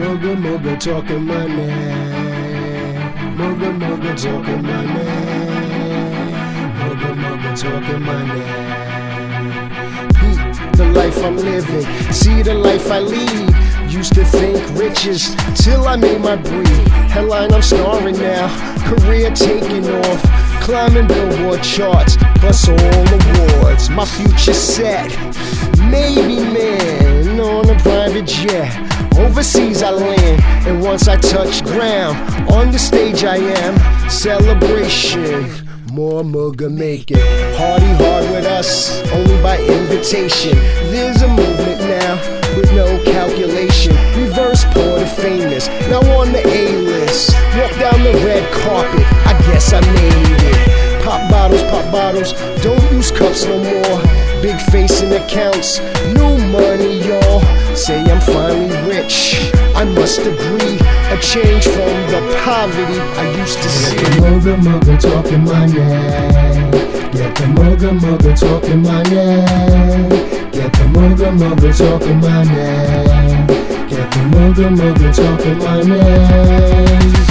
Mugga mugga talking money. Mugga mugga talking money. Mugga mugga talking money. Beat the life I'm living, see the life I lead. Used to think riches till I made my breed. Headline, I'm starring now, career taking off, climbing Billboard charts, plus all awards. My future set, maybe man, on a private jet. Overseas I land, and once I touch ground, on the stage I am, celebration. More mugga make it, party hard with us, only by invitation. There's a movement now, with no calculation. Reverse Porter famous, now on the A-list. Walk down the red carpet, I guess I made it. Pop bottles, don't use cups no more. Big face in accounts, new money y'all. Say I'm finally rich, I must agree. A change from the poverty I used to see. Get the mugga mugga talking money. Get the mugga mugga talking money. Get the mugga mugga talking money. Get the mugga mugga talking money.